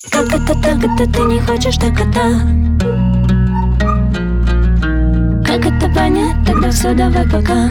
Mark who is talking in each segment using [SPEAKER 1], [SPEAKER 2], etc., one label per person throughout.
[SPEAKER 1] Как это так, это ты не хочешь так это? Как это понять? Тогда все, давай пока.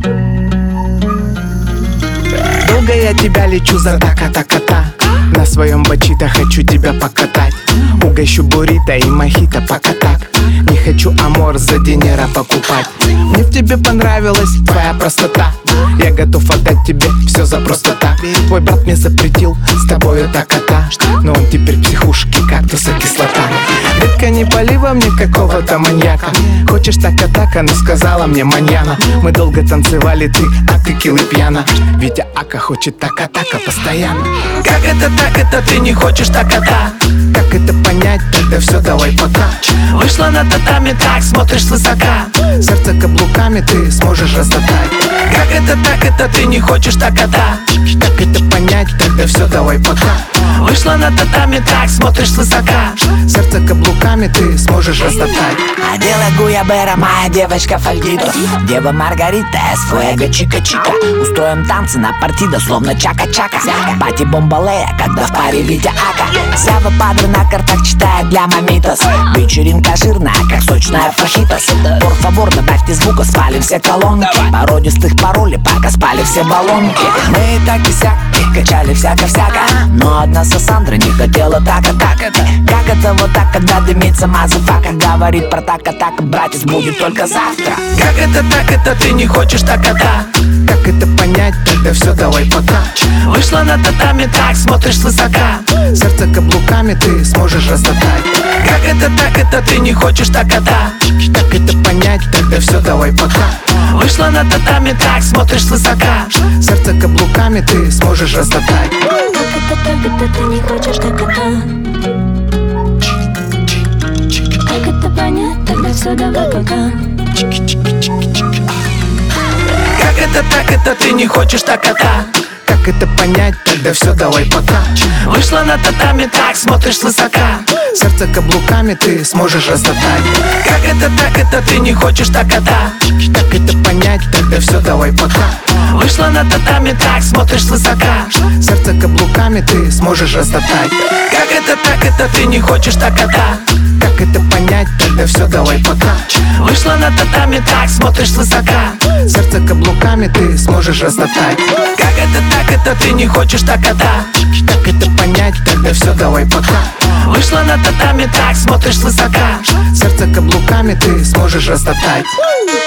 [SPEAKER 2] Долго я тебя лечу за така-та-кота. На своем бачито хочу тебя покатать. Угощу буррито и мохито пока так. Не хочу амор за денег покупать. Мне в тебе понравилась твоя простота. Я готов отдать тебе все за просто так. Твой брат мне запретил с тобою так-кота, но он теперь в психушке, кактуса кислота. Детка, не пали во мне какого-то маньяка. Хочешь така-така, но сказала мне маньяна. Мы долго танцевали, ты акакил и пьяна. Витя Ака хочет така-така постоянно. Как это так, это ты не хочешь така-та? Как это понять, тогда все, давай пока. Вышла на татами, так смотришь свысока. Сердце каблуками ты сможешь раздатать. Как это так, это ты не хочешь така-та? Как это понять, тогда все, давай пока. Вышла на татами, так смотришь свысока. Сердце каблуками ты сможешь раздатать.
[SPEAKER 3] Одела гуябера, моя девочка фальдито. Дева Маргарита, эсфуэго чика-чика. Устроим танцы на партида, словно чака-чака. Пати бомбалея, когда в паре Витя Ака. Вся выпадра на картах читает для мамитос. Вечеринка жирная, как сочная фахитос. Por favor, добавьте звука, спали все колонки. Породистых паролей, пока спали все баллонки. Мы и так и сяк, качали всяко-всяко. Но одна Сандра не хотела так-а-так. Как это вот так, когда дымится мазафака? Говорит про так-а-так, братец будет только завтра.
[SPEAKER 2] Как это так, это ты не хочешь така-та? Как это понять, тогда все, давай пока. Вышла на татами, так смотришь свысока. Сердце каблуками ты сможешь раздатать. Как это так, это ты не хочешь така-та? Как это понять, тогда все, давай пока. Вышла на татами, так смотришь свысока. Сердце каблуками ты сможешь раздатать.
[SPEAKER 1] Как это ты не хочешь так это? Как это понять? Тогда все, давай пока.
[SPEAKER 2] Как это так, это ты не хочешь така-та? Как это понять, тогда все, давай пока. Вышла на татами, так смотришь свысока. Сердце каблуками ты сможешь раздатать. Как это так, это ты не хочешь така-та? Как это понять, тогда все, давай пока. Вышла на татами, так смотришь свысока. Сердце каблуками ты сможешь раздатать. Как это так, это ты не хочешь така-та? Как это понять, тогда все, давай пока. Вышла на татами, так смотришь свысока. Сердце каблуками ты сможешь раздатать. Как это так, это ты не хочешь така-та? Как это понять, тогда все, давай пока. Вышла на татами, так смотришь свысока. Сердце каблуками ты сможешь раздатать.